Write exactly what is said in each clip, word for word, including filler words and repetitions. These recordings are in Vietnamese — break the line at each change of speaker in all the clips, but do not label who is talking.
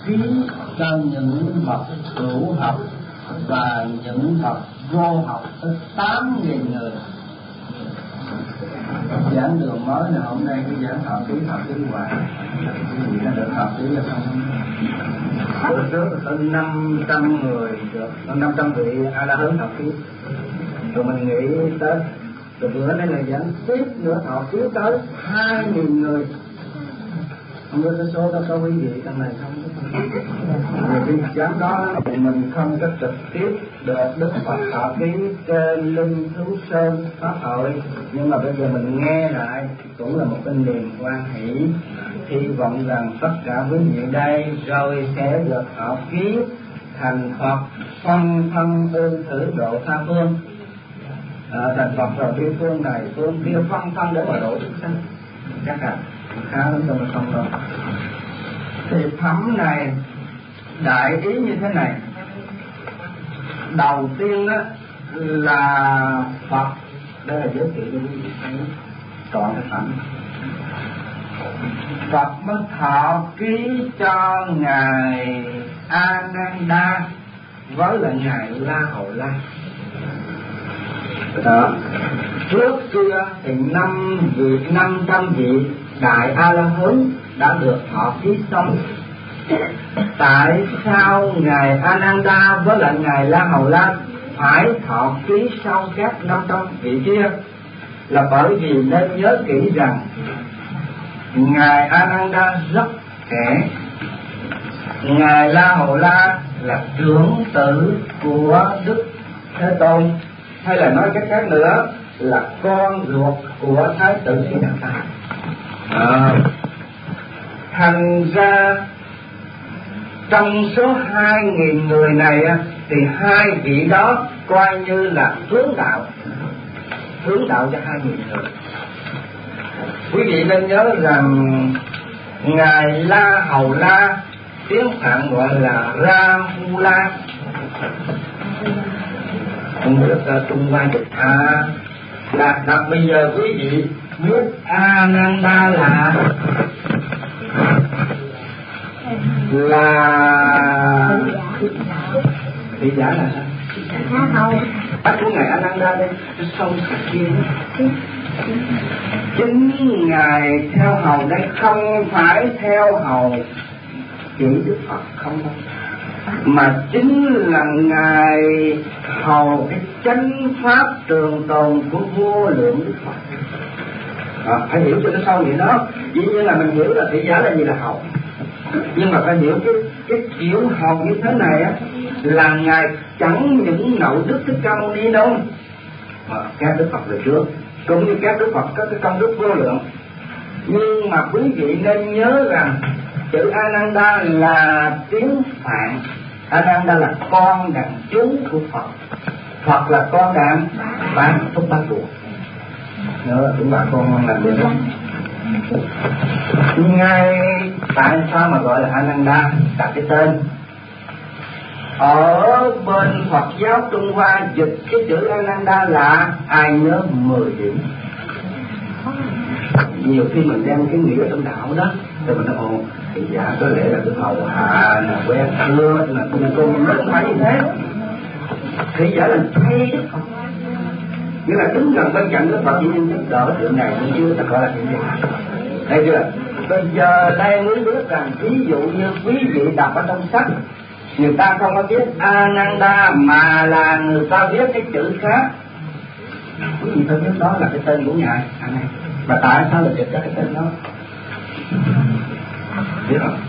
ký cho những bậc hữu học và những bậc vô học tới tám nghìn người. Giảng đường mới là hôm nay cái giảng học ký học ký hoài, cái gì nó được học ký là không? Bữa trước là hơn năm trăm người được, hơn năm trăm vị A La Hán học ký, rồi mình nghĩ tới, rồi bữa nay là giảng tiếp nữa học ký tới hai nghìn người. Không biết cái số đó có quý vị trong này không? Vì cái giảng đó thì mình không có trực tiếp được Đức Phật thọ ký trên Linh Thú Sơn Pháp hội, nhưng mà bây giờ mình nghe lại cũng là một cái niềm hoan hỷ, hy vọng rằng tất cả quý vị đây rồi sẽ được thọ ký thành Phật, phân thân ương thử độ tha phương. À, thành Phật rồi đi phương này phương kia phân thân để mà độ chúng sanh, chắc là khá lắm đâu mà không đâu. Thì phẩm này đại ý như thế này. Đầu tiên đó là Phật, đây là giới thiệu cho quý vị thấy trọn cái phẩm. Phật mới thọ ký cho ngài Ananda với lại ngài La Hầu La. Đó. Trước kia thì năm vị năm trăm vị đại A La Hán đã được thọ ký xong. Tại sao ngài Ananda với lại ngài La Hầu La phải thọ ký sau các năm trăm vị kia? Là bởi vì nên nhớ kỹ rằng ngài Ananda rất trẻ, ngài La Hầu La là trưởng tử của Đức Thế Tôn, hay là nói cách khác nữa là con ruột của Thái tử Siddhartha. À, thành ra trong số hai nghìn người này thì hai vị đó coi như là hướng đạo, hướng đạo cho hai nghìn người. Quý vị nên nhớ rằng ngài La Hầu La tiếng Phạn gọi là Rahula, không biết là Trung Hoa Trực à, là đặt bây giờ quý vị biết Ananda là là thị giả là sao? Bác của ngài Ananda đây sông kia, chính ngài theo hầu đây không phải theo hầu chỉ Đức Phật không đâu, mà chính là ngài hầu cái chánh pháp trường tồn của vô lượng Đức Phật. À, phải hiểu cho nó sâu vậy đó. Dĩ nhiên là mình hiểu là thị giả là gì là hầu, nhưng mà phải hiểu cái cái kiểu hầu như thế này á là ngài chẳng những nậu Đức Thích Ca Mâu Ni đâu, mà các Đức Phật về trước cũng như các Đức Phật có cái công đức vô lượng. Nhưng mà quý vị nên nhớ rằng chữ Ananda là tiếng Phạn, Ananda là con đàn chú của Phật, Phật là con đàn bán thúc bá ruột. Nhớ chúng bà con làm được đó. Ngay tại sao mà gọi là Ananda, đặt cái tên? Ở bên Phật giáo Trung Hoa dịch cái chữ Ananda là ai nhớ mười điểm. Nhiều khi mình đem cái nghĩa trong đạo đó, rồi mình nói ồ, thì giả có lẽ là cái hầu hạ, là quen thưa, là cùng cùng không phải như thế. Thì giả là thay Đức Phật, nghĩa là đứng gần bên cạnh Đức Phật, chỉ nhưng giúp đỡ chuyện này cũng chưa ta gọi là chuyện gì. Thấy chưa? Bây giờ đây muốn biết rằng ví dụ như quý vị đọc ở trong sách, người ta không có viết Ananda mà là người ta viết cái chữ khác, quý vị phải biết đó là cái tên của ngài. Và tại sao lại dịch ra cái tên đó? Biết không?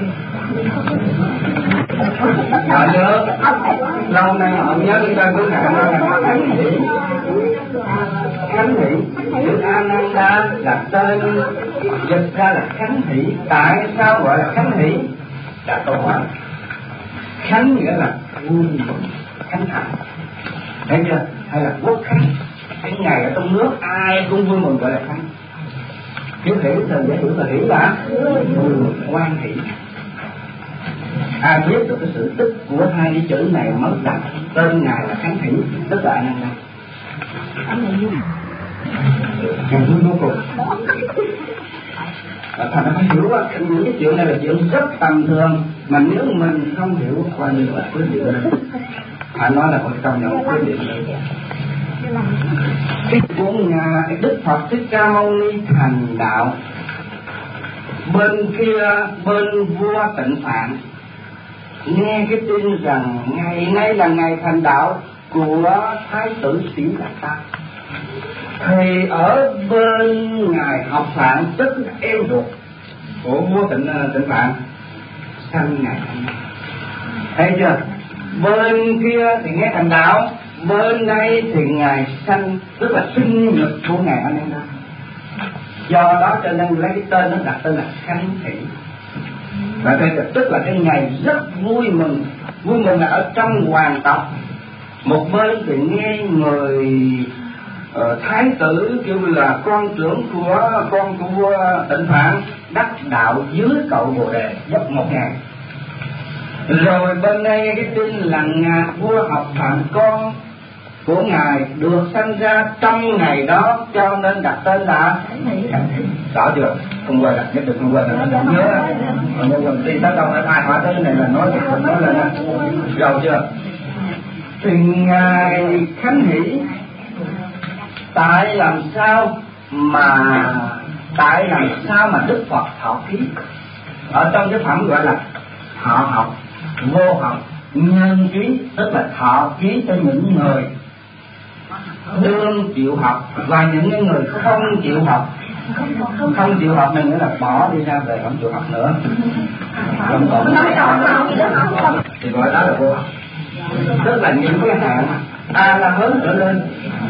Họ nhớ lâu nay họ nhớ cái tên của ngài là Khánh Hỷ. Khánh Hỷ, chữ Ananda là tên, dịch ra là Khánh Hỷ. Tại sao gọi là Khánh Hỷ? Là câu hỏi. Khánh nghĩa là vui, khánh thành, thấy chưa? Hay là quốc khánh, cái ngày ở trong nước ai cũng vui mừng gọi là khánh. Chữ hỷ thì dễ hiểu là hỷ là hoan hỷ. Ai biết được cái sự tích của hai cái chữ này mới đặt tên ngài là Khánh Hỷ, tức là Ananda. Ngài vui vô cùng. Thành nó hiểu á, những cái chuyện này là chuyện rất tầm thường, mà nếu mình không hiểu coi như là quyết định lên. Phải nói là một trong những quyết định lên. Cái của Ngài Đức Phật Thích Ca Mâu Ni thành đạo, bên kia bên vua Tịnh Phạn nghe cái tin rằng ngày nay là ngày thành đạo của Thái tử Sĩ Đạt Ta, thì ở bên ngài Học Phạn tức là em ruột của vua Tịnh Tịnh Phạn sanh ngài, thấy chưa? Bên kia thì nghe thành đạo, bên đây thì ngài sanh, tức là sinh nhật của ngài anh em đó. Do đó cho nên lấy cái tên nó đặt tên là Khánh Hỷ. Và đây là tức là cái ngày rất vui mừng. Vui mừng là ở trong hoàng tộc, một bên thì nghe người uh, thái tử kêu là con trưởng của con của vua Tịnh Phạn đắc đạo dưới cội Bồ Đề giấc một ngày. Rồi bên đây cái tin là ngài vua Học Phạn con của ngài được sanh ra trong ngày đó, cho nên đặt tên là rõ chưa? Không quên là nhất định không quên là không nhớ. Còn nếu quên đi tới đâu phải ai hỏi tới cái này là nói thì không nói là rồi chưa? Thì ngài Khánh Hỷ tại làm sao mà tại làm sao mà Đức Phật thọ ký ở trong cái phẩm gọi là thọ học, vô học, nhân ký, tức là thọ ký cho những người đương chịu học và những người không chịu học. Không chịu học này nghĩa là bỏ đi ra về không chịu học nữa, không còn thì gọi đó là vô học. Tức là những cái hạng A La Hớn trở lên,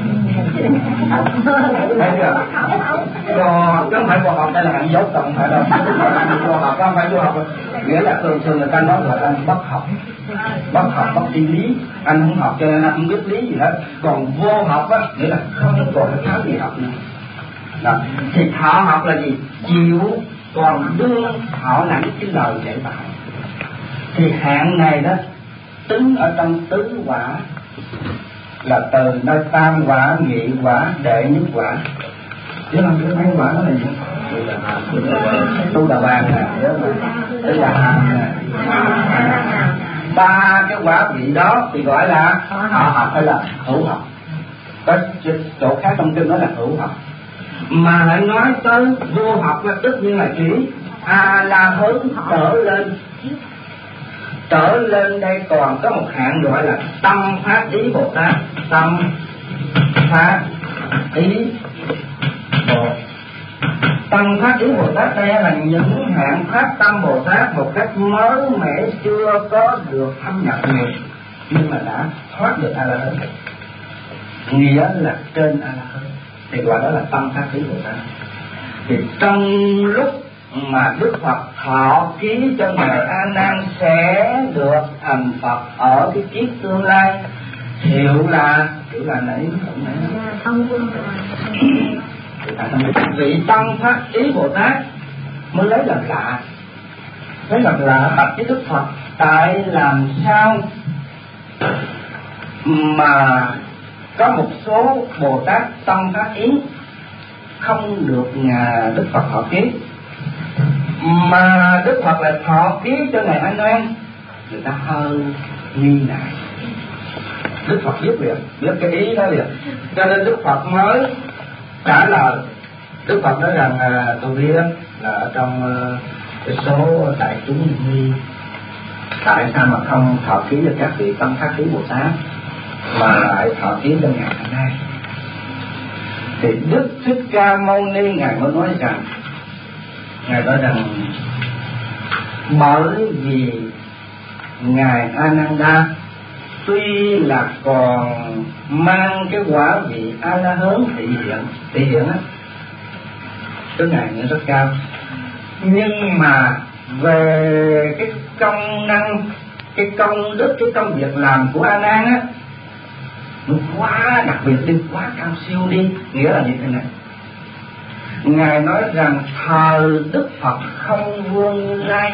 thấy chưa? Còn không phải vô học, đây là hạng dốt, không phải đâu. Vô học không phải vô học, nghĩa là thường thường người ta nói là anh bất học, bất học bất tri lý, anh không học cho nên anh không biết lý gì hết. Còn vô học á nghĩa là không còn cái tháo gì học nữa. Đó. Thì thọ học là gì? Chịu còn đương thọ lãnh cái lời dạy bảo. Thì hạng này đó tính ở trong tứ quả, là từ nơi tam quả, nhị quả, đệ nhất quả. Chứ không biết mấy quả đó là gì? Tu Đà Bàn nè, nhớ mà, tức là hàm nè. Ba cái quả vị đó thì gọi là họ học hay là hữu học. Có chỗ khác trong kinh nói là hữu học. Mà lại nói tới vô học là tất nhiên là chỉ A La Hớn trở lên. Trở lên đây còn có một hạng gọi là tâm phát ý Bồ Tát. Tâm phát ý Bồ Tâm phát ý Bồ Tát đây là những hạng phát tâm Bồ Tát một cách mới mẻ, chưa có được thâm nhập nhiều, nhưng mà đã thoát được A La Hớn, nghĩa là trên A La Hớn, thì gọi đó là tâm phát ý Bồ Tát. Thì trong lúc mà Đức Phật thọ ký cho ngài A Nan sẽ được thành Phật ở cái kiếp tương lai, hiệu là hiệu là nãy không nãy vị tăng phát ý Bồ Tát mới lấy làm lạ, lấy làm lạ bạch với Đức Phật tại làm sao mà có một số Bồ Tát tăng phát ý không được ngài Đức Phật thọ ký, mà Đức Phật lại thọ ký cho ngài A Nan. Người ta hơi nghi ngại, Đức Phật biết liền, biết cái ý đó liền, cho nên Đức Phật mới trả lời. Đức Phật nói rằng à, tôi biết là ở trong uh, cái số đại chúng nghi, tại sao mà không thọ ký cho các vị tâm phát ký Bồ Tát mà lại thọ ký cho ngài A Nan. Thì Đức Thích Ca Mâu Ni ngài mới nói rằng, ngài nói rằng bởi vì ngài Ananda tuy là còn mang cái quả vị A La Hớn thị hiện, thị hiện á, cái ngài nghĩa rất cao, nhưng mà về cái công năng, cái công đức, cái công việc làm của A Nan á, nó quá đặc biệt đi, quá cao siêu đi. Nghĩa là như thế này, ngài nói rằng thời Đức Phật không vương Như Lai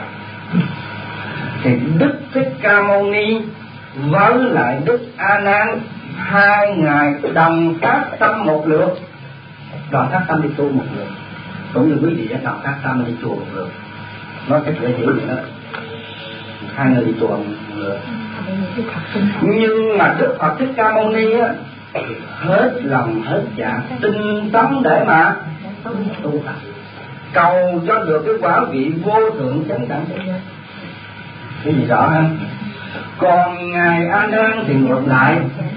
thì Đức Thích Ca Mâu Ni với lại Đức A Nan hai ngài đồng phát tâm một lượt, đồng phát tâm đi tu một lượt. Cũng như quý vị ở trong các tâm đi chùa một lượt, nói cách dễ hiểu vậy đó, hai người đi chùa một lượt. Nhưng mà Đức Phật Thích Ca Mâu Ni á, hết lòng hết dạ tinh tấn để mà tu tập, cầu cho được cái quả vị vô thượng chánh đẳng. Cái gì rõ không? Còn ngài A Nan thì ngược lại,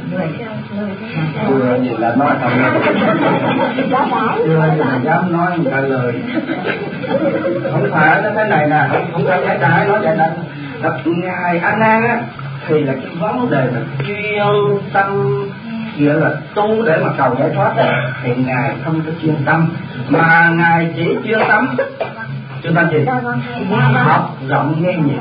vừa gì là nói không nghe, vừa gì là dám nói một cái lời. Không phải nó thế này nè, không, không phải giải đại nói vậy là ngài A Nan á thì là cái vấn đề là chuyên tâm, nghĩa là tu để mà cầu giải thoát đó, thì ngài không có chuyên tâm, mà ngài chỉ chuyên tâm chuyên tâm gì? Học rộng nghe nhiều,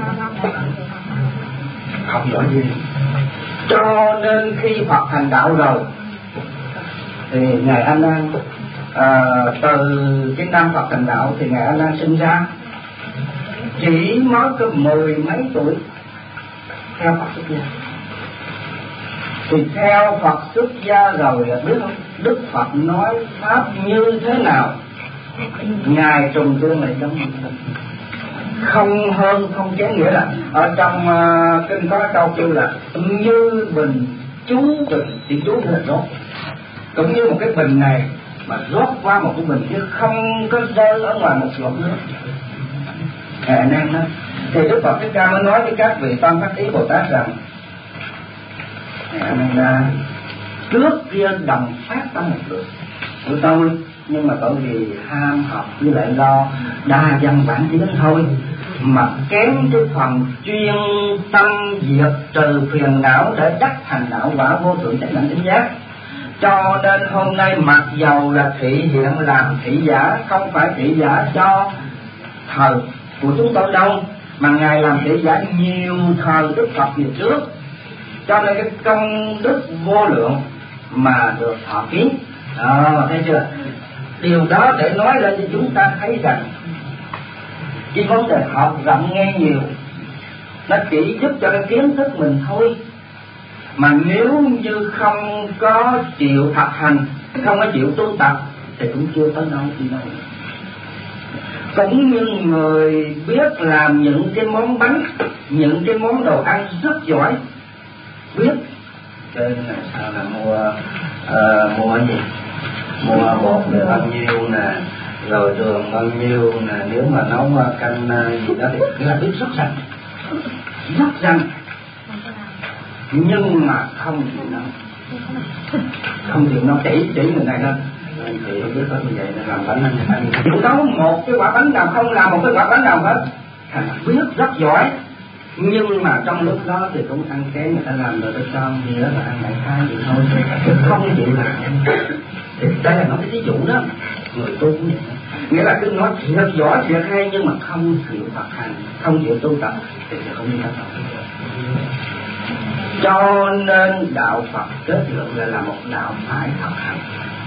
học giỏi gì. Cho nên khi Phật thành đạo rồi thì ngài A Nan à, từ cái năm Phật thành đạo thì ngài A Nan sinh ra chỉ mới có mười mấy tuổi theo Phật xuất gia. Thì theo Phật xuất gia rồi là biết không, Đức Phật nói pháp như thế nào ngài trùng tương lại giống như thế, không hơn không kém. Nghĩa là ở trong uh, kinh có câu kêu là như bình chú bình, thì chú là rót, cũng như một cái bình này mà rót qua một cái bình chứ không có rơi ở ngoài một giọt nước. Ngài anh em đó thì Đức Phật Thích Ca mới nói với các vị Tam Phát Ý Bồ Tát rằng ngài là trước kia đồng phát tâm một lượt của tôi, nhưng mà bởi vì ham học với lại lo đa văn bản tiếng thôi mà kém cái phần chuyên tâm diệt trừ phiền não để đắc thành đạo quả vô thượng chánh đẳng chánh giác. Cho nên hôm nay mặc dầu là thị hiện làm thị giả, không phải thị giả cho thời của chúng tôi đâu, mà ngài làm thị giả nhiều thời Đức Phật về trước, cho nên cái công đức vô lượng mà được thọ ký. À, thấy chưa? Điều đó để nói lên cho chúng ta thấy rằng cái vấn đề học rộng nghe nhiều nó chỉ giúp cho cái kiến thức mình thôi, mà nếu như không có chịu thực hành, không có chịu tu tập thì cũng chưa tới đâu đi đâu. Cũng như người biết làm những cái món bánh, những cái món đồ ăn rất giỏi, biết trên là sao là mua uh, mua gì, mua bột được bao nhiêu nè, rồi đường bao nhiêu nè, nếu mà nấu canh gì đó thì cứ là biết rất rành, rất rành, nhưng mà không chịu nấu, không chịu nấu, chỉ chỉ người này lên thì không biết có như vậy nên làm bánh anh chịu nấu một cái quả bánh nào, không làm một cái quả bánh nào hết, thành biết rất giỏi. Nhưng mà trong lúc đó thì cũng ăn kém, người ta làm rồi tới con gì đó là ăn đại khai gì thôi, không chịu làm. Thì đây là nói cái ví dụ đó, người tu cũng vậy đó. Nghĩa là cứ nói thiệt giỏi thiệt hay nhưng mà không chịu thực hành, không chịu tu tập thì không đi tới đâu. Cho nên đạo Phật kết luận là, là một đạo phải thực hành.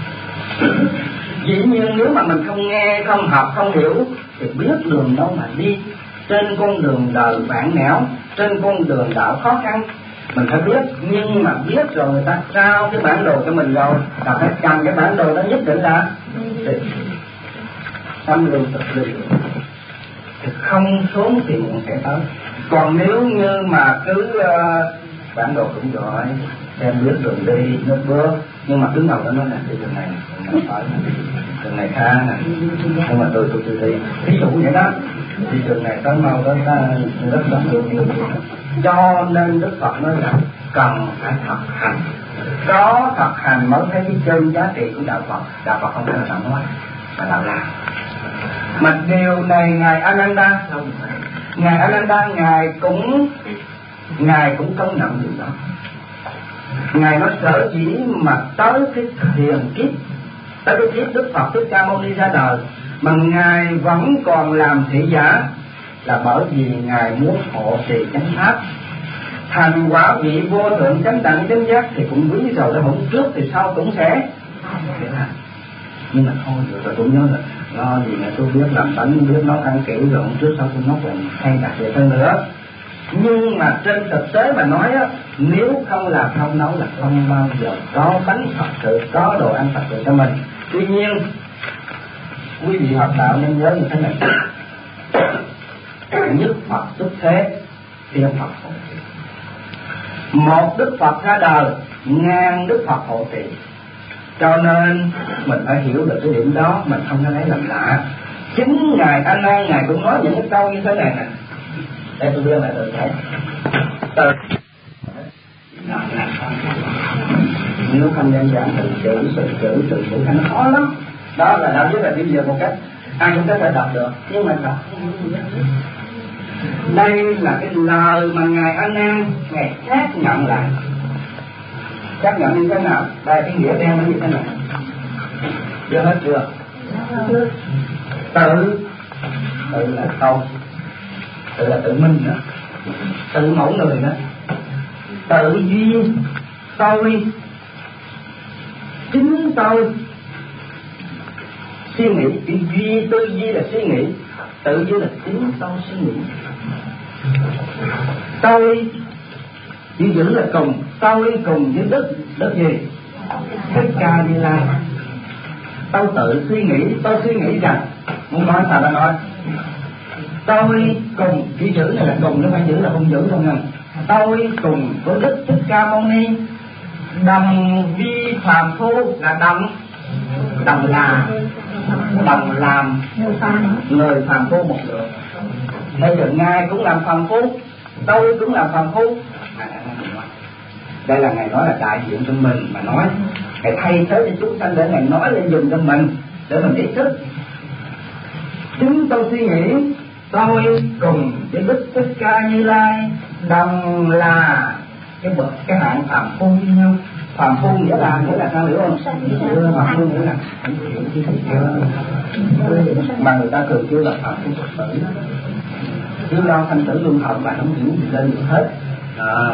Dĩ nhiên nếu mà mình không nghe, không học, không hiểu thì biết đường đâu mà đi. Trên con đường đời vạn nẻo, trên con đường đạo khó khăn mình phải biết, nhưng mà biết rồi người ta trao cái bản đồ cho mình rồi, ta phải cầm cái bản đồ đó nhất định là tâm lưu thực lưu, thì không xuống thì muộn sẽ tới. Còn nếu như mà cứ uh, bản đồ cũng giỏi, đem biết đường đi nước bước, nhưng mà cứ ngồi đó nói là đi đường này, đường này phải, đường này khá nè, nhưng mà tôi tôi tôi đi, ví dụ vậy đó. Thì trường này tới mau tới ta rất rất nhiều nhiều. Cho nên Đức Phật nói là cần phải thực hành, có thực hành mới thấy cái chân giá trị của đạo Phật. Đạo Phật không phải là đạo nói mà đạo làm. Mà điều này ngài Ananda không phải, ngài Ananda ngài cũng ngài cũng công nhận điều đó. Ngài nói sở dĩ mà tới cái thiền kiếp, tới cái kiếp Đức Phật Thích Ca Mâu Ni ra đời mà ngài vẫn còn làm thị giả là bởi vì ngài muốn hộ trì chánh pháp, thành quả vị vô thượng chánh đẳng chánh giác thì cũng quý rồi, đã hưởng trước thì sau cũng sẽ sẽ làm. Nhưng mà thôi rồi, rồi tôi nhớ là lo gì mà tôi biết làm bánh, biết nấu ăn kiểu rồi trước sau tôi nấu còn hay đặc biệt hơn nữa. Nhưng mà trên thực tế mà nói á, nếu không làm không nấu là không bao giờ có bánh thật sự, có đồ ăn thật sự cho mình. Tuy nhiên quý vị học đạo nên nhớ như thế này: nhất Phật xuất thế, thiên Phật hộ trì. Một Đức Phật ra đời, ngàn Đức Phật hộ trì. Cho nên mình phải hiểu được cái điểm đó, mình không có lấy làm lạ. Chính ngài A Nan ngài cũng nói những cái câu như thế này nè. Để tôi đưa lại từ thế. Từ nếu không đơn giản từ chữ từ chữ từ chữ nó khó lắm. Đó là đạo giới là bây giờ một cách ai cũng có thể đọc được, nhưng mà đọc đây là cái lời mà ngài A Nan ngài xác nhận lại. Xác nhận như thế nào? Đây cái nghĩa đen nó như thế này. Chưa hết chưa? Tự tự là tôi, tự là tự minh đó, tự mẫu người đó. Tự duy tôi, chính tôi suy nghĩ. Cái duy tư duy là suy nghĩ, tự duy là chính tôi suy nghĩ. Tôi chỉ giữ là cùng, tôi cùng với đức. Đức gì? Thích Ca Như Lai. Tôi tự suy nghĩ, tôi suy nghĩ rằng muốn nói sao ta nói. Tôi cùng, chỉ giữ này là cùng, nó phải giữ là không giữ không ngừng. Tôi cùng với Đức Thích Ca Mâu Ni đồng vi phàm phu, là đồng đồng là đồng làm người phàm phu một lượt. Bây giờ ngài cũng làm phàm phu, tôi cũng làm phàm phu. Đây là ngài nói là đại diện cho mình mà nói, ngài thay thế cho chúng sanh để ngài nói lên dùng cho mình để mình ý thức. Chúng tôi suy nghĩ tôi cùng với Đức Thích Ca Như Lai đồng là cái bậc cái hạng phàm phu với nhau. Phàm phu nghĩa là nghĩa là sao hiểu không? Phàm phu nghĩa là mà người ta thường kêu là phàm phu Phật tử, chứ lo thanh tử luân hồi mà không hiểu gì lên được hết. À.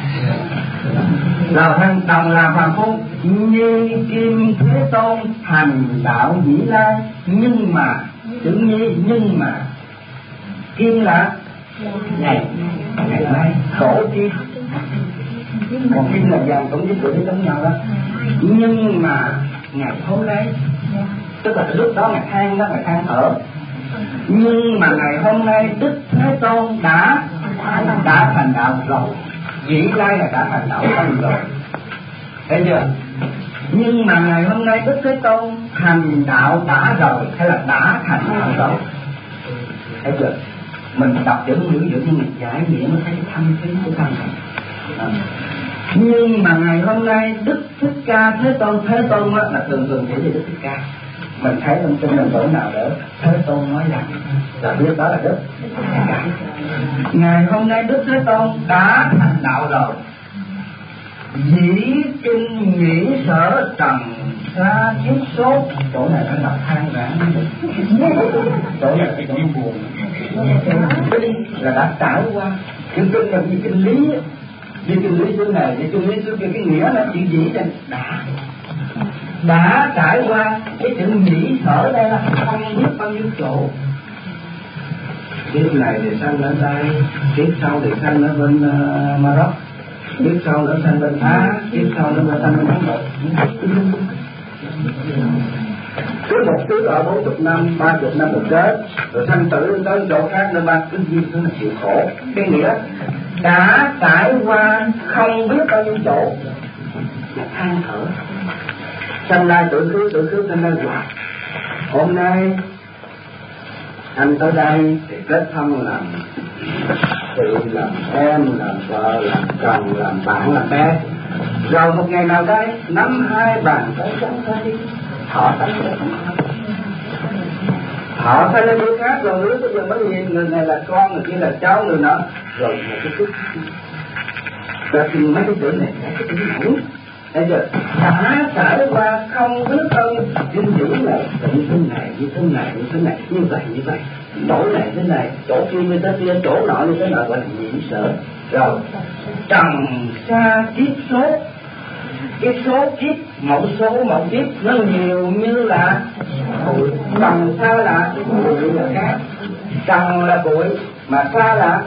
Là thân đồng là phàm phu như Kim Thế Tôn hành đạo Dĩ Lai, nhưng mà chữ nhi nhưng mà Kim là ngày ngày mai khổ kim, còn kim là vàng cũng với tuổi giống nhau đó. Nhưng mà ngày hôm nay, tức là lúc đó ngày than đó, ngày than thở. Nhưng mà ngày hôm nay Đức Thế Tôn đã đã thành đạo rồi. Dĩ Lai là đã thành đạo rồi, thấy chưa? Nhưng mà ngày hôm nay Đức Thế Tôn thành đạo đã rồi, hay là đã thành đạo rồi, thấy chưa? Mình đọc chữ ngữ giữa nhưng mình giải nghĩa mới thấy cái thâm thúy của tâm. À. Nhưng mà ngày hôm nay Đức Thích Ca Thế Tôn, Thế Tôn là thường thường chỉ về Đức Thích Ca. Mình thấy trong kinh là chỗ nào để Thế Tôn nói rằng là biết đó là Đức Thích Ca. Ngày hôm nay Đức Thế Tôn đã thành đạo rồi. Dĩ kinh nghĩ sở trần xa kiếp số. Chỗ này nó là than vãn, chỗ này là chỗ buồn. Kinh là đã trải qua. Chữ kinh là như kinh lý, như kinh lý xưa này, như kinh lý xưa kia, cái nghĩa là chữ dĩ là đã đã trải qua. Cái chữ nghĩ sở đây là không biết bao nhiêu chỗ. Kiếp này thì sanh ở đây, kiếp sau thì sanh ở bên uh, Maroc, kiếp sau nữa sanh bên Á, kiếp sau nữa sanh bên Ấn Độ. Cứ một thứ ở bốn chục năm, ba chục năm một chết, rồi sanh tử lên tới chỗ khác nơi ba cứ duyên thứ là chịu khổ. Cái nghĩa đã trải qua không biết bao nhiêu chỗ, là than thở. Sanh lai tự khứ, tự khứ sanh lai hoài. Hôm nay anh tới đây thì kết thân làm tự làm em, làm vợ, làm chồng, làm bạn, làm bé. Rồi một ngày nào đây nắm hai bàn tay trắng ra đi, họ tay lên họ tay lên đứa khác, rồi lúc bây giờ mới nhìn người này là con, người kia là cháu, người nọ, rồi một cái chút. Rồi thì mấy cái chữ này mấy cái chữ mẫu, thấy chưa? Đã trải qua không biết ơn dinh dưỡng này, như thế này, như thế này, như thế này, như vậy, như vậy. Chỗ này thế này, chỗ kia như thế kia, chỗ nọ như thế nọ, gọi là nhiễm sở. Rồi trần xa kiếp số, kiếp số kiếp mẫu số mẫu kiếp nó nhiều như là bụi. Trần xa là bụi là cát, trần là bụi mà xa là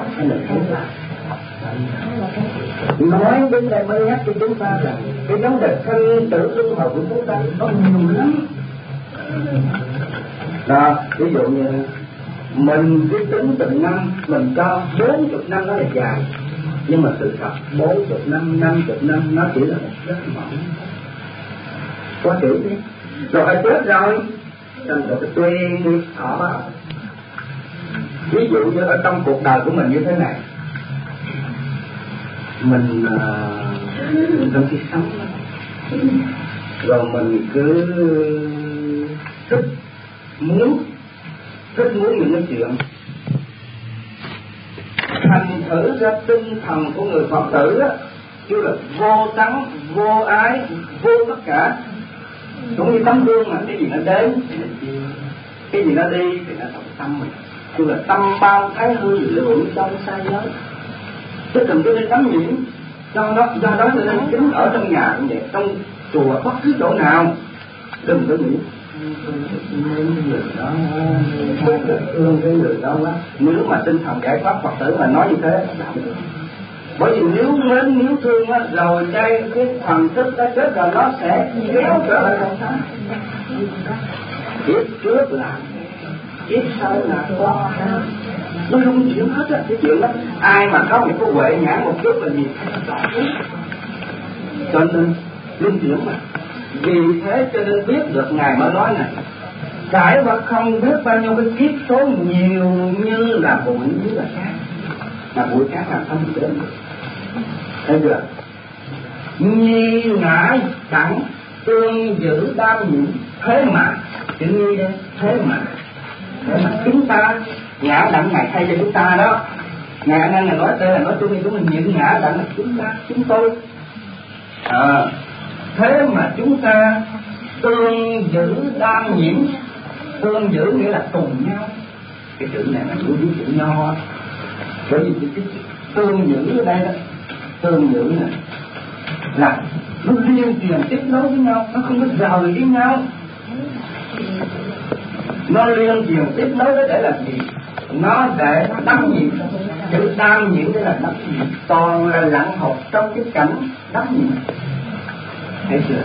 nói đến đây mới nhắc cho chúng ta rằng cái vấn đề sanh tử luân hồi của chúng ta nó nhiều lắm. Đó, ví dụ như mình cứ tính từng năm, mình cho bốn chục năm nó là dài, nhưng mà sự thật bốn chục năm, năm chục năm nó chỉ là một giấc mộng. Quá chữ đi, rồi chết rồi, thành rồi cái tuyên đi thọ báo. Ví dụ như ở trong cuộc đời của mình như thế này, mình uh, trong khi sống rồi mình cứ thích muốn thích muốn những cái chuyện, thành thử ra tinh thần của người Phật tử á, kêu là vô tánh, vô ái, vô tất cả. Cũng như tấm gương mà cái gì nó đến thì nó chiều, cái gì nó đi thì nó thông tâm mình, kêu là tâm bao thái hư lượng trong sai giới. Chứ đừng có đi tắm nhiễm. Do đó, do đó nên chính ở trong nhà cũng vậy, trong chùa bất cứ chỗ nào đừng có nghĩ người đó thương cái người đó quá. Nếu mà tinh thần giải thoát Phật tử mà nói như thế, bởi vì nếu mến nếu thương á, rồi đây cái thần thức đã chết rồi nó sẽ kéo trở lại trong sáng. Kiếp trước là kiếp sau là có, nó không chịu hết á. Cái chuyện đó ai mà có một cái huệ nhãn một chút là gì cho nên luân chuyển mà. Vì thế cho nên biết được Ngài mới nói này, trải qua không biết bao nhiêu cái kiếp số nhiều như là bụi như là cát, mà bụi cát làm không được. Thấy chưa? Nhi ngã đẳng tương giữ đam nhiễm, thế mà chữ nhi đây, thế mà thế mà chúng ta ngã đẳng Ngài thay cho chúng ta đó. Ngài anh em Ngài nói đây là nói chung thì chúng mình những ngã đẳng là chúng ta, chúng tôi. À, thế mà chúng ta tương giữ đam nhiễm, tương giữ nghĩa là cùng nhau. Cái chữ này là chữ với chữ nho, bởi vì cái tương giữ ở đây đó, tương giữ này là nó liên truyền tiếp nối với nhau, nó không có rời với nhau. Nó liên truyền tiếp nối để làm gì? Nó để nó đắm nhiễm. Chữ đam nhiễm đây là đắm nhiễm, toàn là lặng học trong cái cảnh đắm nhiễm. Thấy chưa?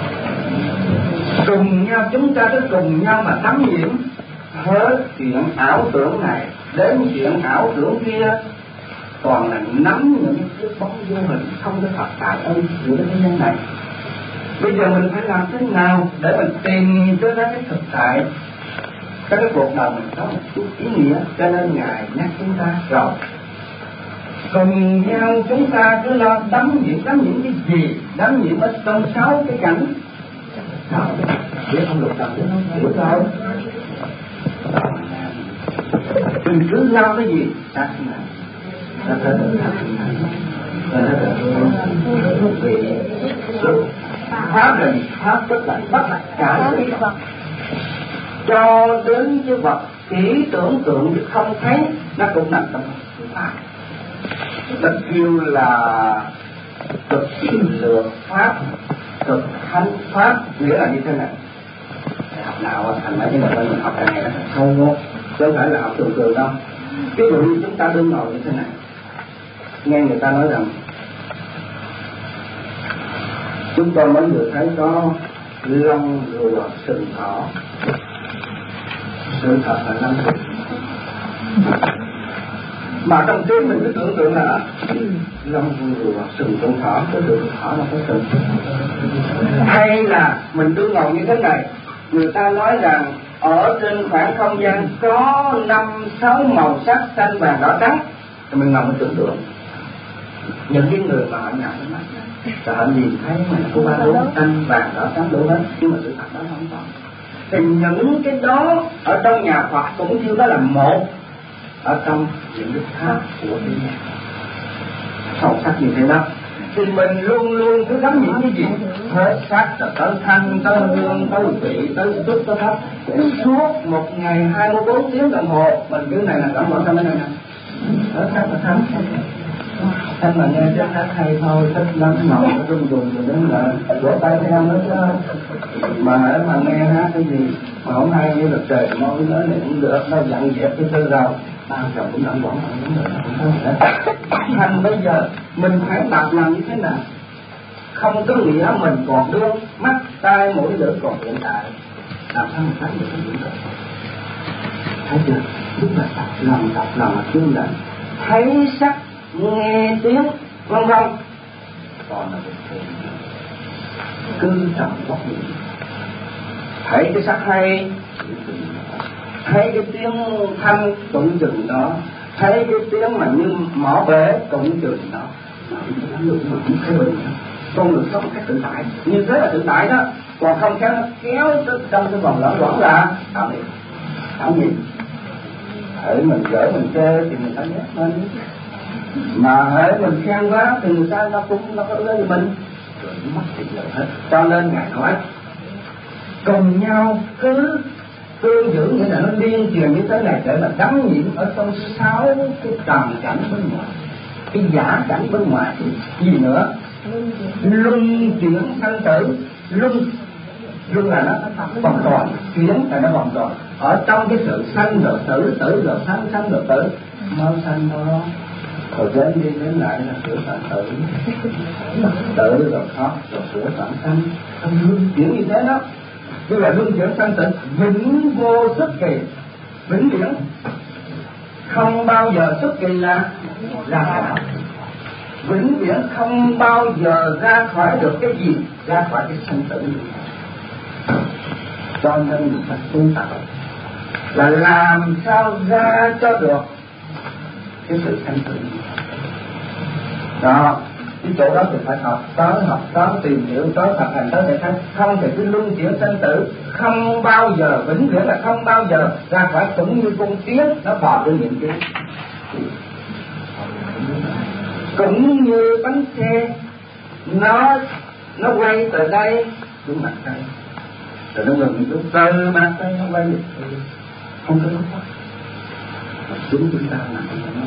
Cùng nhau, chúng ta cứ cùng nhau mà đắm nhiễm hết chuyện ảo tưởng này đến chuyện ảo tưởng kia, toàn là nắm những cái bóng vô hình không có thật tại ơn của cái thế gian này. Bây giờ mình phải làm thế nào để mình tìm cho ra cái thực tại, cho cái cuộc đời mình có một chút ý nghĩa. Cho nên Ngài nhắc chúng ta rồi, cùng nhau chúng ta cứ lo đắm nhiễm. Đắm nhiễm cái gì? Đắm nhiễm ở trong sáu cái cảnh. Sao? Biết không được làm, biết không? Hiểu sao? Mình cứ lo cái gì? Sắc này, nó tới được thật này, nó tới được vị, sự pháp là pháp tức là tất cả cái vật, cho đến cái vật chỉ tưởng tượng chứ không thấy, nó cũng nằm trong pháp. Nó kêu là cực lược pháp, cực thanh pháp, nghĩa là như thế này. Học nào thành mấy cái người mình học cái này nó sâu vô, chứ không phải là học thường thường đâu. Ví dụ như chúng ta đứng ngồi như thế này, nghe người ta nói rằng chúng tôi mới vừa thấy có lông rùa sừng thỏ, sự thật là lông rùa. Mà trong tim mình cứ tưởng tượng là lông rùa sừng con thỏ, cái sừng thỏ là cái sừng. Hay là mình cứ ngồi như thế này, người ta nói rằng ở trên khoảng không gian có năm sáu màu sắc xanh vàng đỏ trắng, thì mình ngồi mình tưởng tượng những cái người mà họ nhặt cái mắt, rồi họ nhìn thấy mà có ba bốn xanh vàng đỏ trắng đủ hết, nhưng mà sự thật đó không có. Thì những cái đó ở trong nhà Phật cũng chưa đó là một ở trong những cái tháp của cái nhà sâu sắc như thế đó. Thì mình luôn luôn cứ gắn những cái gì hết sắc, rồi tới thanh, tới hương, tới vị, tới xúc, tới thấp, suốt một ngày hai mươi bốn tiếng đồng hồ mình cứ này là cảm ơn trong cái này nè, hết sắc là thấm. Em mà nghe chắc hát hay thôi, thích lắm, màu nó rung rung rồi đến là vỗ tay theo nữa chứ. Mà hãy mà nghe hát cái gì mà không hay như là trời môi cái nói này cũng được, nó dặn dẹp cái tư rau bao giờ cũng đặng quẩn lại cũng được, không có nữa. Thành bây giờ mình phải đặt làm như thế nào? Không có nghĩa mình còn đương mắt tai mũi lưỡi còn hiện tại, làm sao mình thấy được cái gì đó. thấy chưa? Tức là tập lòng tập lòng mà chương là thấy sắc nghe tiếng vân vân, còn là bình thường cứ trầm góc nhìn. Thấy cái sắc hay thấy cái tiếng thanh cũng chừng đó, thấy cái tiếng mà như mỏ bể cũng chừng đó. Con người sống cách tự tại, như thế là tự tại đó. Còn không khéo nó kéo tới trong cái vòng lẫn quẩn là tạo niệm, tạo niệm. Hễ mình gỡ mình chê thì người ta ghét mình, mà hễ mình khen quá thì người ta nó cũng nó có ưa với mình, rồi mất thì lợi hết. Cho nên ngài nói cùng nhau cứ tương giữ, nghĩa là nó liên truyền như thế này để mà đắm nhiễm ở trong sáu cái trần cảnh bên ngoài, cái giả cảnh bên ngoài thì gì nữa, luân chuyển sanh tử. Luân luân là nó vòng tròn, chuyển là nó vòng tròn. Ở trong cái sự sanh rồi tử, tử rồi sanh, sanh rồi tử, mau sanh đó rồi đến đi đến lại là sửa soạn tử, tử rồi khóc rồi sửa soạn sanh, không luân chuyển như thế đó. Như là luân chuyển sanh tử vĩnh vô xuất kỳ, vĩnh viễn không bao giờ xuất kỳ là ra khỏi, vĩnh viễn không bao giờ ra khỏi được cái gì, ra khỏi cái sanh tử. Cho nên mình phải tu tập là làm sao ra cho được cái sự sanh tử đó. Cái chỗ đó thì phải học tới, học tới, tìm hiểu tới, thực hành tới để thấy. Không thì cái luân chuyển sanh tử không bao giờ, vĩnh viễn là không bao giờ ra khỏi. Cũng như con kiến nó bò trên miệng kia, cũng như bánh xe nó nó quay từ đây xuống mặt đây, rồi nó ngừng xuống từ mặt đây nó quay được, không có lúc đó chúng chúng ta làm nó.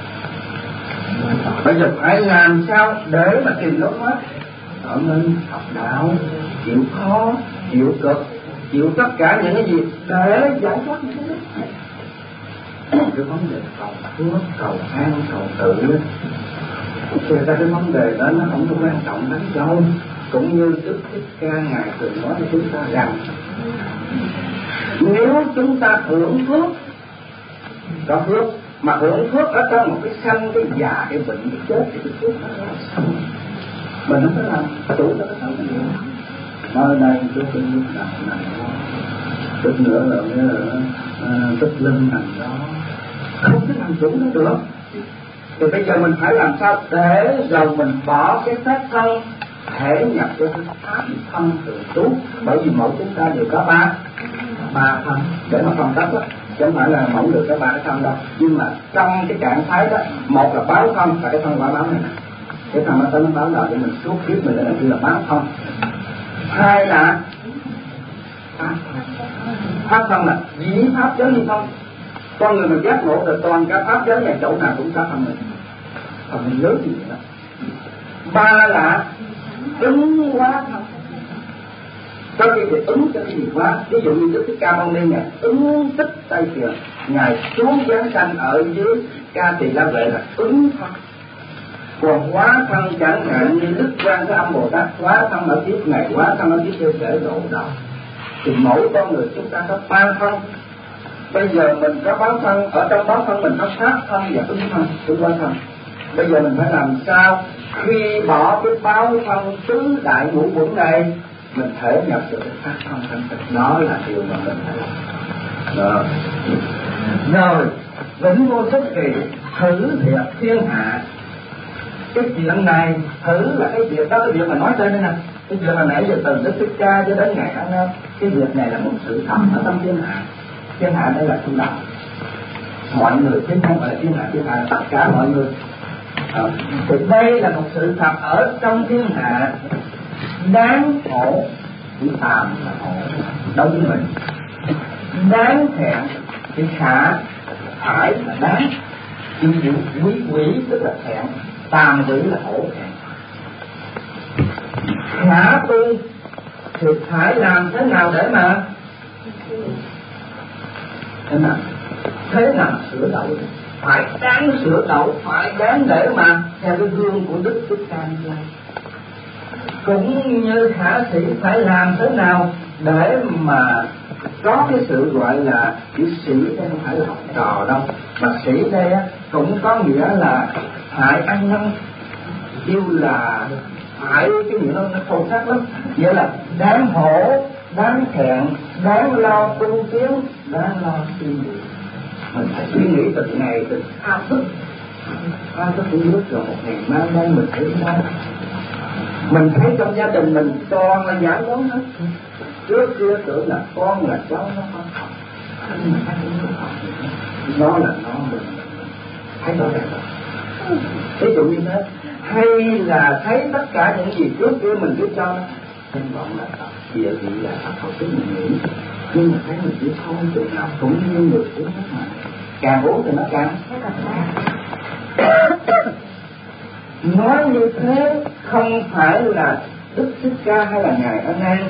Bây giờ phải làm sao để mà tìm lối thoát? Ở nên học đạo, chịu khó, chịu cực, chịu tất cả những cái gì để giải thoát những cái này. Cái vấn đề cầu phước, cầu an, cầu tự, thì ra cái vấn đề đó nó không có quan trọng lắm đâu. Cũng như Đức Thích Ca ngài từng nói với chúng ta rằng nếu chúng ta hưởng phước, có phước mà hưởng phước ở trong một cái sanh, cái già, cái bệnh, cái chết thì cái phước nó là xong. Mình không có làm chủ cho cái sống này. Nơi đây tôi tin lúc nào nằm đó, chút nữa là cái tích linh nằm đó, không có làm chủ nó được. Thì bây giờ mình phải làm sao để rồi mình bỏ cái xác thân, thể nhập vô cái pháp thân tự trú. Bởi vì mỗi chúng ta đều có ba ba thân để mà phân tích đó, chứ không phải là mẫu được cái ba cái thân đâu. Nhưng mà trong cái trạng thái đó, một là báo thân và cái thân quả báo này nè, cái thân nó tới nó báo đời để mình suốt kiếp mình, để là kia là báo thân. Hai là pháp pháp thân là dĩ pháp giới như không. Con người mình giác ngộ được toàn cả pháp giới này, chỗ nào cũng có thân mình, phần mình lớn gì vậy đó. Ba là ứng hóa thân, có cái việc ứng cho cái gì quá. Ví dụ như Đức Thích Ca Mâu Ni ngài ứng tích Tây Kiền, ngài xuống giáng sanh ở dưới Ca Tỳ La Vệ là ứng thân. Còn hóa thân chẳng hạn như Đức Quan Thế Âm Bồ Tát hóa thân ở kiếp này, hóa thân ở kiếp kia để độ đạo. Thì mỗi con người chúng ta có ba thân. Bây giờ mình có báo thân, ở trong báo thân mình có pháp thân và ứng thân, ứng hóa thân. Bây giờ mình phải làm sao khi bỏ cái báo thân tứ đại ngũ uẩn này, mình thể nhập được cái pháp thân thanh tịnh. Đó là điều mà mình phải làm. Đó. Rồi vĩnh vô xuất kỳ, thử thiệt thiên hạ. Cái chuyện này thử là cái việc đó, cái việc mà nói trên đây nè, cái việc mà nãy giờ từ Đức Thích Ca cho đến ngày hôm nay, cái việc này là một sự thật ở trong thiên hạ. Thiên hạ đây là chúng ta, mọi người, chứ không phải là thiên hạ, thiên hạ là tất cả mọi người. À, thì đây là một sự thật ở trong thiên hạ, đáng khổ chỉ tạm là khổ đối với mình, đáng thẹn thì khả phải là đáng, chỉ chịu quý quý tức là thẹn, tàm quỷ là khổ thẹn. Khả tu thì phải làm thế nào để mà thế nào thế nào sửa đổi, phải đáng sửa đổi, phải đáng để mà theo cái gương của Đức Thích Ca. Cũng như khả sĩ phải làm thế nào để mà có cái sự gọi là chữ sĩ đây không phải là học trò đâu, mà sĩ đây á, cũng có nghĩa là hại ăn năn, yêu là hại, cái nghĩa nó nó sâu sắc lắm, nghĩa là đáng hổ, đáng thẹn, đáng lo tu tiến, đáng lo suy nghĩ. Mình phải suy nghĩ từng ngày từng thao thức, thao thức cũng biết rồi một ngày mai đây mình thấy đâu. Mình thấy trong gia đình mình toàn là giả dối hết. Trước kia tưởng là con là cháu nó không học, nó là nó mình thấy rõ ràng. Ví dụ như thế, hay là thấy tất cả những gì trước kia mình cứ cho danh vọng là thật, địa vị là thật, học thức mình nghĩ, nhưng mà thấy mình chỉ không chừng nào cũng như người uống hết mà càng uống thì nó càng nói như thế không phải là Đức Thích Ca hay là Ngài A Nan.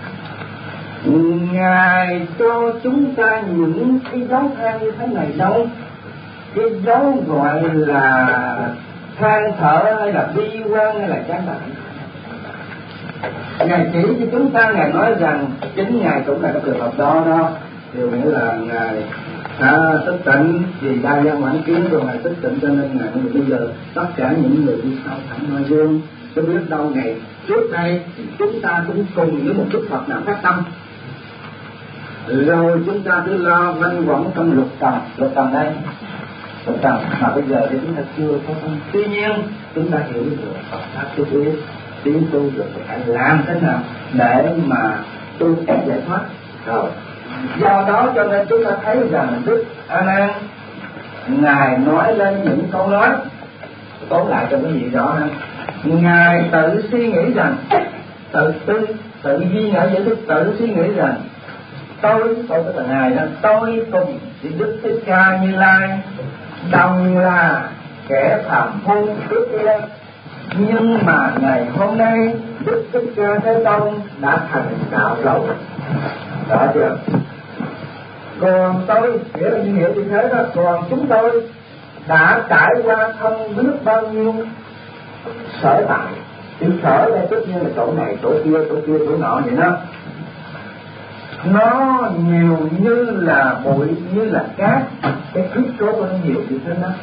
Ngài cho chúng ta những cái dấu than như thế này đâu. Cái dấu gọi là than thở hay là bi quan hay là chán nản. Ngài chỉ cho chúng ta, Ngài nói rằng chính Ngài cũng là cái trường hợp đó đó. Điều nghĩa là Ngài à, thức tỉnh vì đa văn quán kiến rồi Ngài thức tỉnh, cho nên Ngài nói bây giờ tất cả những người đi sau thẳng noi gương. Tôi biết đâu ngày trước đây chúng ta cũng cùng với một Đức Phật nào phát tâm, rồi chúng ta cứ lo quanh quẩn trong lục trần, lục trần đây, lục trần mà bây giờ thì chúng ta chưa có tâm. Tuy nhiên chúng ta hiểu được Phật pháp tu biết, tiến tu được phải làm thế nào để mà tu cách giải thoát. Rồi do đó cho nên chúng ta thấy rằng Đức A Nan Ngài nói lên những câu nói, tóm lại cho cái gì rõ hơn. Ngài tự suy nghĩ rằng, tự tư, tự ghi ngẫm giải thích, tự suy nghĩ rằng tôi, tôi tức là Ngài đó, tôi cùng thì Đức Thích Ca Như Lai đồng là kẻ phàm phu trước kia, nhưng mà ngày hôm nay Đức Thích Ca Thế Tông đã thành đạo rồi. Đó chưa? Còn tôi, nghĩa là như vậy như thế đó, còn chúng tôi đã trải qua không biết bao nhiêu sở tại. Chữ sở đây tất nhiên là chỗ này, chỗ kia, chỗ kia, chỗ nọ vậy đó. Nó nhiều như là bụi, như là cát, cái kiếp số của nó nhiều như thế đó.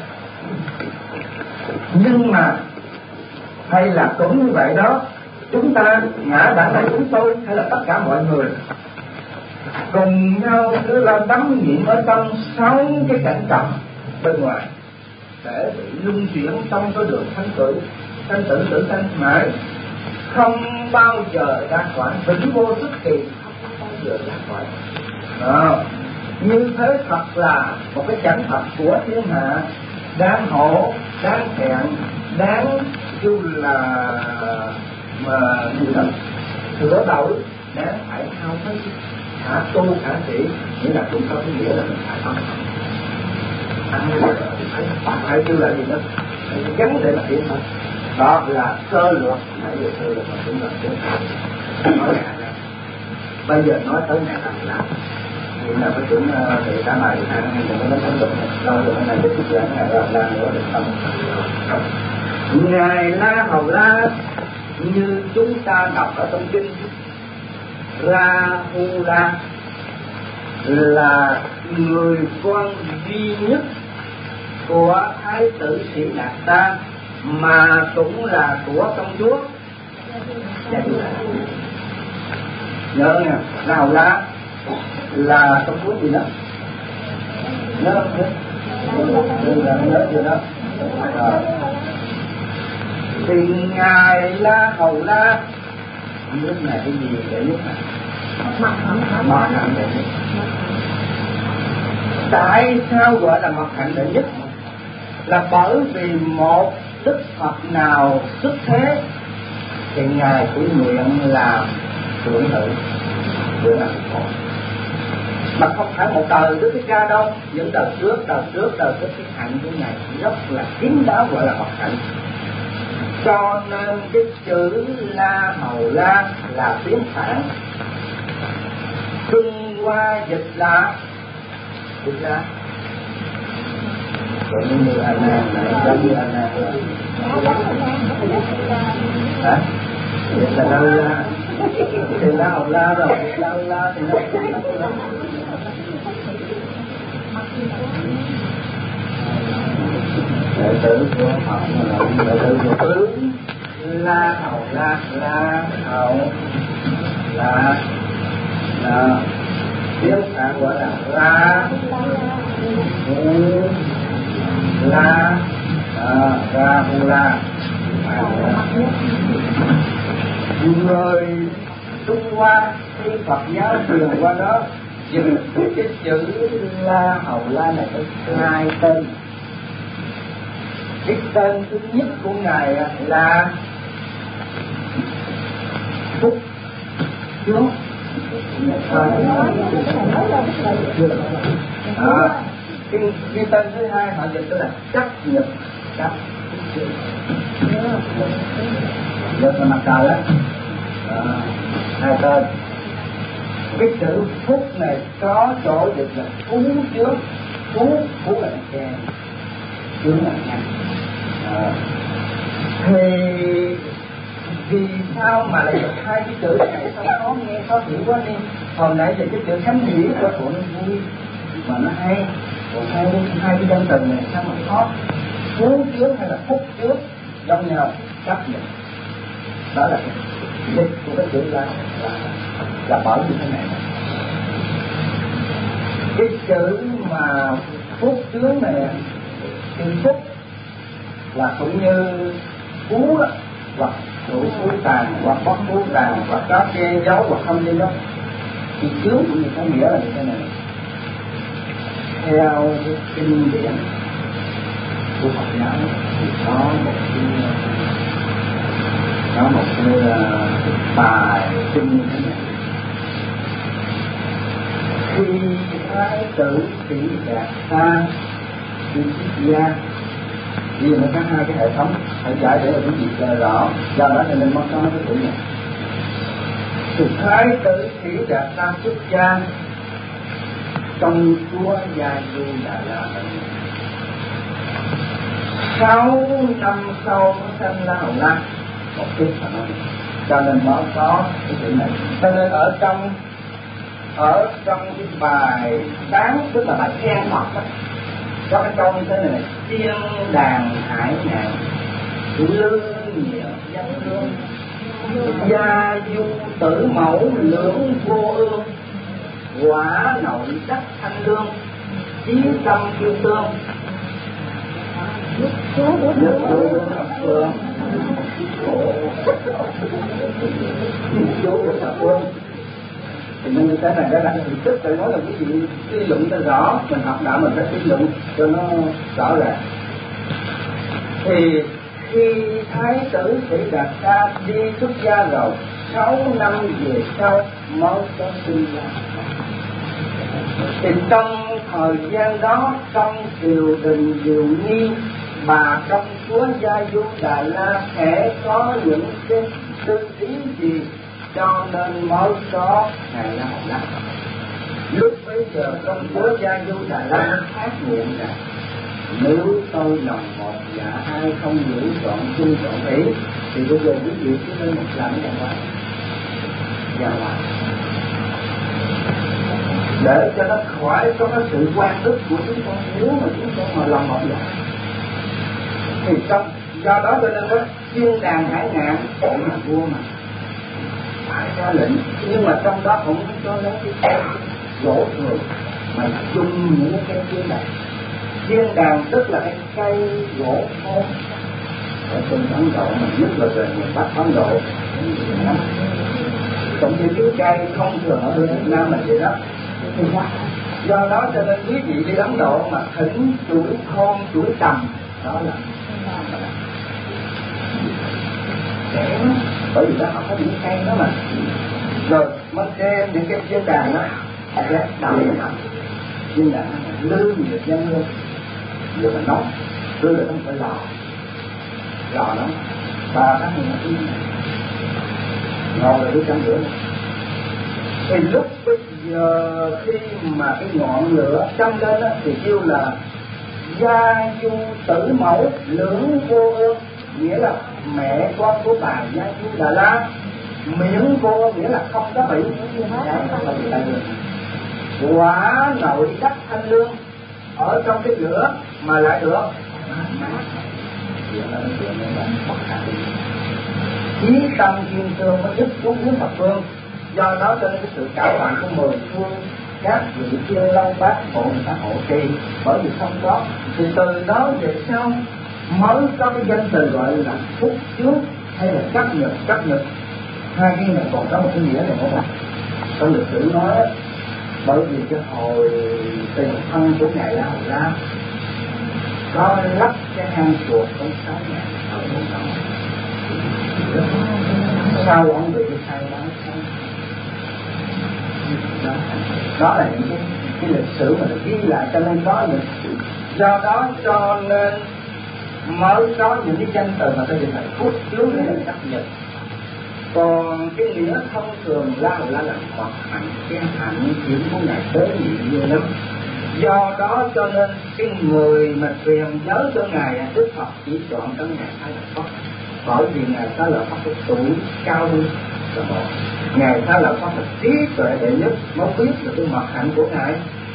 Nhưng mà hay là cũng như vậy đó, chúng ta ngã đã là chúng tôi hay là tất cả mọi người cùng nhau cứ là đắm nhiễm ở trong sáu cái cảnh trần bên ngoài để bị luân chuyển trong cái đường sanh tử, sanh tử tử sanh mãi không bao giờ ra khỏi, vĩnh vô xuất kỳ, không bao giờ ra khỏi. À, như thế thật là một cái cảnh thật của thiên hạ, đáng hổ, đáng thẹn, đáng kêu là mà gì đó sửa đổi, đáng phải thao thức, khả tu khả sĩ, nghĩa là cũng có cái nghĩa là mình phải không phải phải kêu là gì đó gắn để là tiến thôi. Đó là sơ lược, nãy giờ sơ lược mà cũng là tiến nói là bây giờ nói tới ngày làm làm thì là phải chuẩn để trả bài hai ngày thì nó mới được đâu được ngày tiếp tục ngày làm làm nữa được không? Ngài La Hầu La như chúng ta đọc ở trong kinh Rahula là người con duy nhất của Thái tử Sĩ Đạt Ta mà cũng là của công chúa. Nhớ nha, La Hầu La là công chúa gì đó? Nhớ không chứ? Nhớ, nhớ chưa đó? À. Thì Ngài La Hầu La nước này cái gì để nước này? Mật hạnh đệ nhất. Tại sao gọi là mật hạnh đệ nhất? Là bởi vì một Đức Phật nào xuất thế thì Ngài cũng nguyện làm trưởng nữ, nguyện làm con. Mà không phải một đời Đức Thích Ca đâu, những đời trước, đời trước, đời trước cái hạnh của Ngài rất là kín đáo gọi là mật hạnh. Cho nên cái chữ La Hầu La là tiếng Phạn, Trung Hoa dịch là dịch ra giống như anh em này, giống như anh em hả? Dịch là đâu ra? thì la hầu la rồi la la thì nó đệ tử của họ là đệ tử của tướng la hầu la la hầu la la tiếng phạn gọi là la hu la à, ra hu la người Trung Hoa khi Phật giáo truyền qua đó dùng cái chữ la hầu la này có hai tên. Cái tên thứ nhất của ngài là Phúc Chúa. À, cái, cái tên thứ hai họ dịch là Chắc Nhật. Chắc Nhật là mặt trời á. À, hai tên. Cái chữ Phúc này có chỗ dịch là Phú Trước. Phú, Phú là kèm, Trước là nhanh. À, thì vì sao mà lại được hai cái chữ này sao khó nghe khó hiểu quá đi. Hồi nãy giờ cái chữ khánh vĩ của tụi nó vui mà nó hay, còn hai hai cái danh từ này sao mà khó. Phú Trước hay là Phúc Trước giống nhau chấp nhận. Đó là cái dịch của cái chữ là là, là bởi như thế này. Cái chữ mà Phúc Trước này, chữ Phúc là cũng như Phú đó, hoặc đủ phú tàn, hoặc bất phú tàn, hoặc có che giấu, hoặc không che giấu. Thì trước cũng như có nghĩa là như thế này. Theo cái kinh điển của Phật giáo thì có một cái có một cái uh, bài kinh như thế này. Khi thái tử Sĩ Đạt Ta đi xuất gia, vì nó có hai cái hệ thống phải giải để quý vị cho rõ, do đó cho nên mất có cái chữ này. Thì thái tử Sĩ Đạt Ta xuất gia trong chúa Gia Du Đà La. Sáu năm sau nó sanh La Hầu La một kiếp mà nói, cho nên nó có cái chữ này. Cho nên ở trong ở trong cái bài sáng, tức là bài khen Phật đó, có cái câu như thế này: tiên đàn hải ngạn, lư nhiễu dân lương, gia du tử mẫu lưỡng vô ương, quả nội đắc thanh lương, chí tâm kiêu tương. Nhất chú thập phương, chú thập phương. Thì nên như thế này đó là cái tức phải nói là cái gì suy luận cho rõ, mình học đạo mình phải suy luận cho nó rõ ràng. Thì khi thái tử Sĩ Đạt Ta đi xuất gia rồi, sáu năm về sau mới có sinh ra. Thì trong thời gian đó, trong triều đình Diệu Nghi, bà công chúa Gia Du Đà La sẽ có những cái tư ý gì, cho nên mới có ngày La Hầu La. Lúc bấy giờ công chúa Gia Du Đà La phát nguyện rằng: nếu tôi lòng một dạ hai không giữ chọn chung chọn ý, thì bây giờ quý vị cứ lên một lần ra ngoài, ra ngoài, để cho nó khỏi có cái sự quan ức của chúng con. Nếu mà chúng con mà lòng một dạ thì trong do đó cho nên có chuyên đàn hải ngạn, cũng là vua mà phải ra lệnh, nhưng mà trong đó không có cho lấy cái cây gỗ thường mà dùng những cái cây chuyên đàn. Chuyên đàn tức là cái cây gỗ thô ở trên Ấn Độ, mà nhất là về miền Bắc Ấn Độ, cũng như cái cây không thường ở Việt Nam là vậy đó. Do đó cho nên quý vị đi Ấn Độ mà thỉnh chuỗi khôn, chuỗi trầm, đó là để nó, bởi vì đó họ có những cây đó mà. Rồi mới đem những cái chuyên đàn đó để đào mạnh, chuyên đàn lư nhiều dân luôn, vừa mà nóng, lư là không phải lò, lò nóng, ba tháng một tiếng, ngồi rồi trong lửa. Thì lúc bây giờ khi mà cái ngọn lửa trong lên đó, thì kêu là gia du tử mẫu lưỡng vô ương, nghĩa là mẹ con của bà Gia Du Đà La miệng cô nghĩa là không có bị quả nội đắc thanh lương ở trong cái giữa mà lại được chí tâm thiên tương mới giúp quốc hiếu thập phương. Do đó cho nên cái sự cải bạn của mười phương các vị thiên long bát bộ người ta hộ trì, bởi vì không có thì từ đó về sau mới có cái danh từ gọi là phúc trước hay là chấp nhật. Chấp nhật hai cái này còn có một cái nghĩa này nữa trong lịch sử nói đó, bởi vì cái hồi tiền thân của ngài La Hầu La có lắp cái hang chuột trong sáu ngàn ở bên đó, sao ông bị sai đó đó, đó là những cái, cái lịch sử mà được ghi lại, cho nên có những do đó cho nên mới có những cái danh từ mà ta dùng là phúc trước hay là chấp nhật. Còn cái nghĩa thông thường La Hầu La là Phật hạnh, cái hạnh chuyển của ngài tới nhiều như lắm. Do đó cho nên cái người mà truyền giới cho ngài Đức Phật chỉ chọn cho ngài Thái Lợi Phất, bởi vì ngài Thái Lợi Phất cái tuổi cao hơn là một, ngài Thái Lợi Phất là trí tuệ đệ nhất, mới biết được cái mặt hạnh của ngài.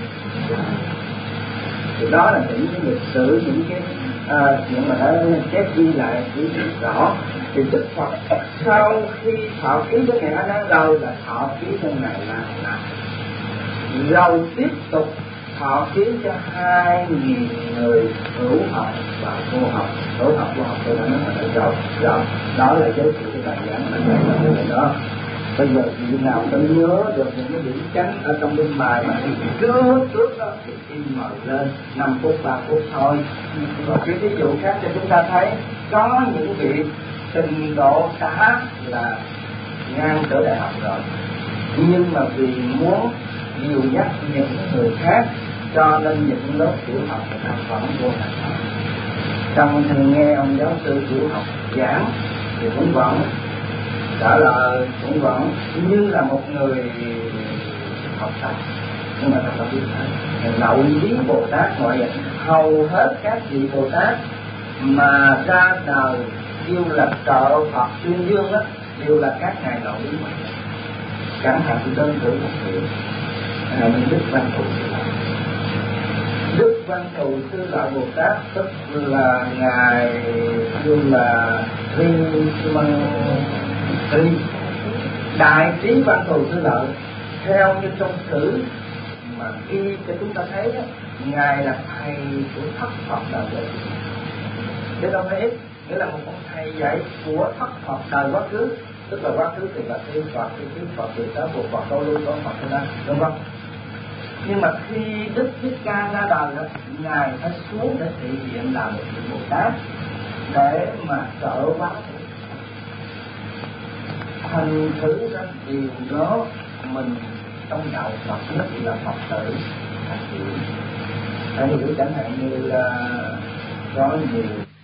Thì đó là những cái lịch sử, những cái à, chuyện mà đã chép ghi lại chỉ rõ. Thì Đức Phật sau khi thọ ký với ngài A Nan rồi là thọ ký cho ngài La Hầu La, rồi tiếp tục thọ ký cho hai nghìn người hữu học và vô học. Hữu học vô học tôi đã nói là rồi, rồi đó là giới thiệu cái bài giảng mà mình nói về đó. Bây giờ vị nào có nhớ được những cái điểm chánh ở trong bên bài mà trước trước đó thì in mời lên năm phút ba phút thôi. Rồi cái ví dụ khác cho chúng ta thấy có những vị trình độ khá là ngang cỡ đại học rồi, nhưng mà vì muốn dìu dắt những người khác cho nên những lớp tiểu học người ta vẫn vô hành. Trong thường nghe ông giáo sư tiểu học giảng thì cũng vẫn trả lời, cũng vẫn như là một người học tập, nhưng mà ta không biết thấy nội lý Bồ Tát gọi là hầu hết các vị Bồ Tát mà ra đời kêu là trợ Phật tuyên dương đó đều là các ngài nội lý. Chẳng hạn như đơn cử một vị là Đức Văn Thù Sư Lợi. Đức Văn Thù Sư Lợi Bồ Tát tức là ngài kêu là Ri Măng Ri Đại Trí Văn Thù Sư Lợi. Theo như trong sử mà ghi cho chúng ta thấy đó, ngài là thầy của thất Phật đời đời. Thế đâu phải ít, nghĩa là một ông thầy dạy của thất Phật đời quá khứ, tức là quá khứ thì là thiên Phật, thiên thiên Phật, thì đó của Phật, câu lưu của Phật thế đó, đúng không? Nhưng mà khi Đức Thích Ca ra đời đó, ngài phải xuống để thể hiện là một vị Bồ Tát để mà trợ hóa thành thử ra điều đó mình trong đạo Phật nhất là Phật tử thật sự. Tại vì chẳng hạn như là có nhiều